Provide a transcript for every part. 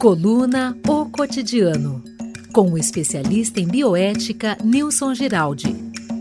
Coluna O Cotidiano, com o especialista em bioética Nilson Giraldi.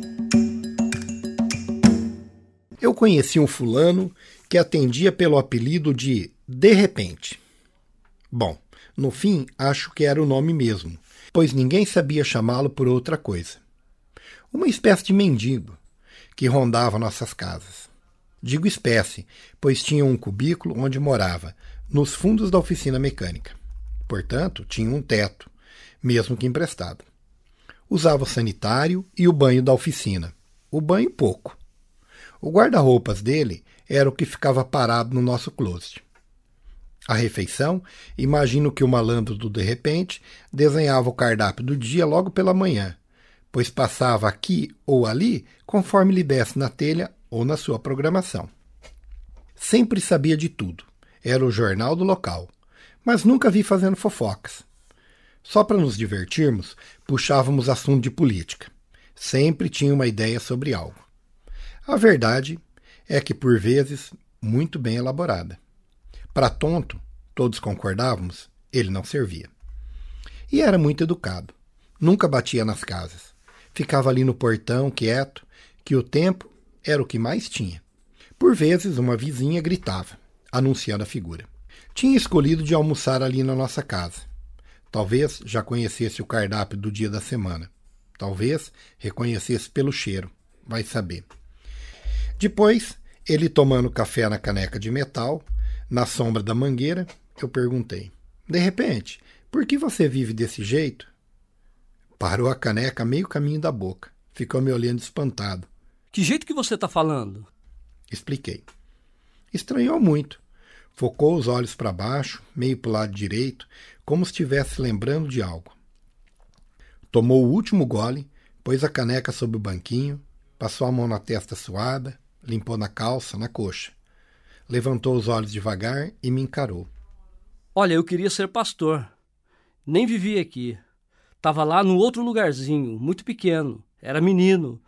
Eu conheci um fulano que atendia pelo apelido de Repente. Bom, no fim, acho que era o nome mesmo, pois ninguém sabia chamá-lo por outra coisa. Uma espécie de mendigo que rondava nossas casas. Digo espécie, pois tinha um cubículo onde morava, nos fundos da oficina mecânica. Portanto, tinha um teto, mesmo que emprestado. Usava o sanitário e o banho da oficina. O banho pouco. O guarda-roupas dele era o que ficava parado no nosso closet. A refeição, imagino que o malandro do De Repente desenhava o cardápio do dia logo pela manhã, pois passava aqui ou ali conforme lhe desse na telha ou na sua programação. Sempre sabia de tudo. Era o jornal do local, mas nunca vi fazendo fofocas. Só para nos divertirmos, puxávamos assunto de política. Sempre tinha uma ideia sobre algo. A verdade é que, por vezes, muito bem elaborada. Para tonto, todos concordávamos, ele não servia. E era muito educado. Nunca batia nas casas. Ficava ali no portão, quieto, que o tempo era o que mais tinha. Por vezes, uma vizinha gritava, anunciando a figura. Tinha escolhido de almoçar ali na nossa casa. Talvez já conhecesse o cardápio do dia da semana. Talvez reconhecesse pelo cheiro. Vai saber. Depois, ele tomando café na caneca de metal, na sombra da mangueira, eu perguntei: De repente, por que você vive desse jeito? Parou a caneca meio caminho da boca. Ficou me olhando espantado. Que jeito que você está falando? Expliquei. Estranhou muito. Focou os olhos para baixo, meio para o lado direito, como se estivesse lembrando de algo. Tomou o último gole, pôs a caneca sobre o banquinho, passou a mão na testa suada, limpou na calça, na coxa. Levantou os olhos devagar e me encarou. Olha, eu queria ser pastor. Nem vivia aqui. Estava lá num outro lugarzinho, muito pequeno. Era menino.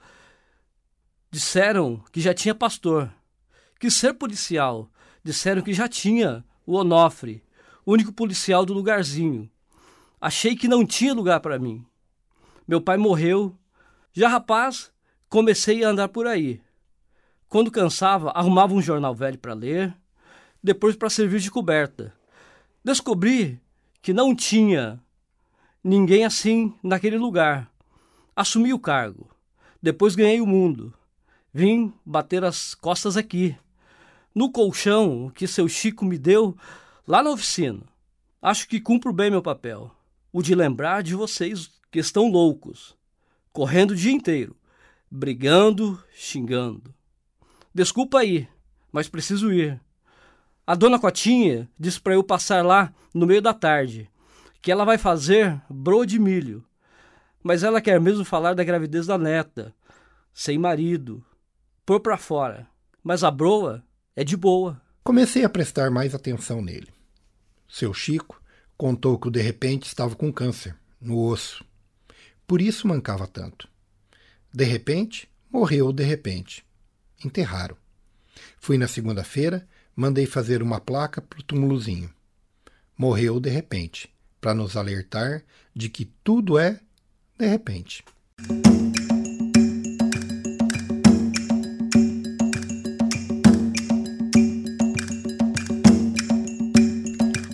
Disseram que já tinha pastor. Quis ser policial. Disseram que já tinha o Onofre, o único policial do lugarzinho. Achei que não tinha lugar para mim. Meu pai morreu. Já rapaz, comecei a andar por aí. Quando cansava, arrumava um jornal velho para ler, depois para servir de coberta. Descobri que não tinha ninguém assim naquele lugar. Assumi o cargo. Depois ganhei o mundo. Vim bater as costas aqui, no colchão que seu Chico me deu lá na oficina. Acho que cumpro bem meu papel, o de lembrar de vocês que estão loucos, correndo o dia inteiro, brigando, xingando. Desculpa aí, mas preciso ir. A dona Cotinha disse para eu passar lá no meio da tarde, que ela vai fazer broa de milho. Mas ela quer mesmo falar da gravidez da neta, sem marido, pôr para fora. Mas a broa é de boa. Comecei a prestar mais atenção nele. Seu Chico contou que o De Repente estava com câncer no osso. Por isso mancava tanto. De repente, morreu de repente. Enterraram. Fui na segunda-feira, mandei fazer uma placa para o túmulozinho. Morreu de repente, para nos alertar de que tudo é de repente.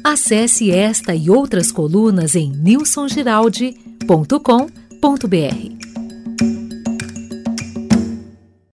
Acesse esta e outras colunas em nilsongiraldi.com.br.